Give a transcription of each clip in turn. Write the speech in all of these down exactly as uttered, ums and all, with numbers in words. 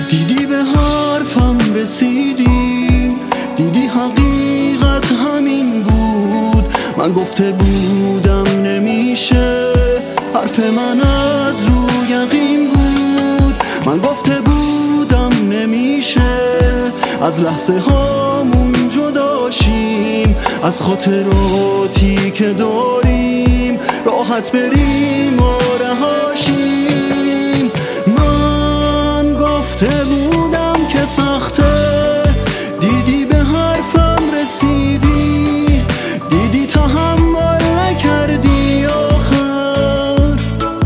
دیدی به حرفم رسیدی، دیدی حقیقت همین بود. من گفته بودم نمیشه، حرف من از رو یقین بود. من گفته بودم نمیشه، از لحظه هامون جداشیم، از خاطراتی که داریم راحت بریم و رهاشیم. من گفته بودم که سخته، دیدی به حرفم رسیدی، دیدی تحمل نکردی آخر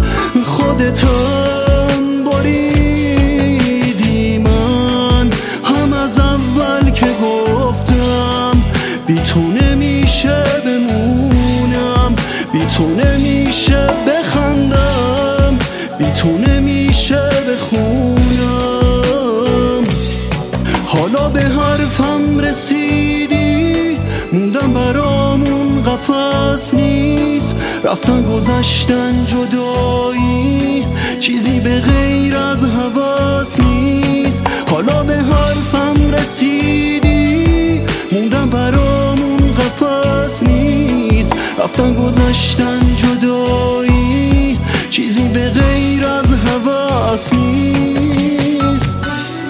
خودتم بریدی. من هم از اول که گفتم بی تو نمیشه بمونم، بی تو نمیشه بخندم، بی تو نمیشه بخونم. حالا به حرفم رسیدی، موندم برامون قفس نیست، رفتن گذشتن جدایی، چیزی به غیر از هواس نیست. حالا به حرفم رسیدی، موندم برامون قفس نیست، رفتن گذشتن جدایی، چیزی به غیر از هواس نیست.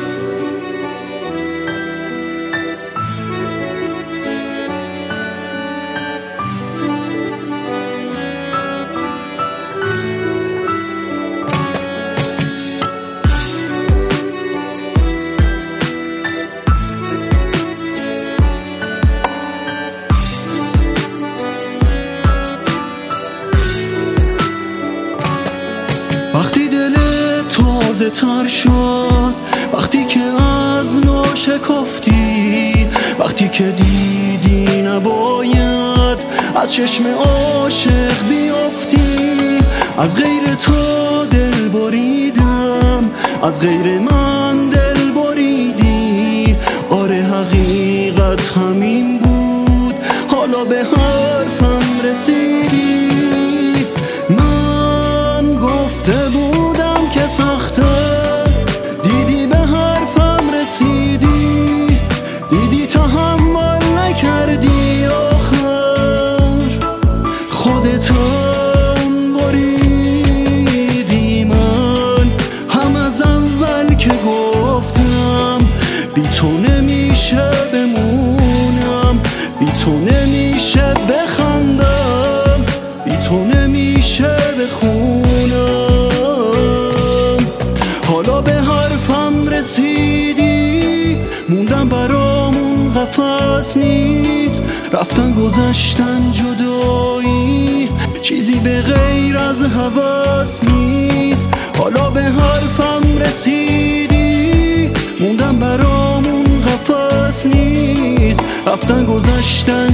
وقتی دل تازه تر شد، وقتی که از نو شکفتی، وقتی که دیدی نباید از چشم عاشق بیافتی. از غیر تو دل بریدم، از غیر من دل بریدی. آره حقیقت همین بود، حالا به حرفم رسیدی. من گفته بودم که سخته، دیدی به حرفم رسیدی، دیدی تحمل نکردی آخر خودتم بریدی. من هم از اول که گفتم بی تو نمیشه بمونم، بی تو نمیشه بخندم، بی تو نمیشه بخونم. حالا به حرفم رسیدی، موندم برامون قفس نیست، رفتن گذشتن جدایی، چیزی به غیر از هواس نیست. حالا به حرفم رسیدی، موندم برامون قفس نیست، رفتن گذشتن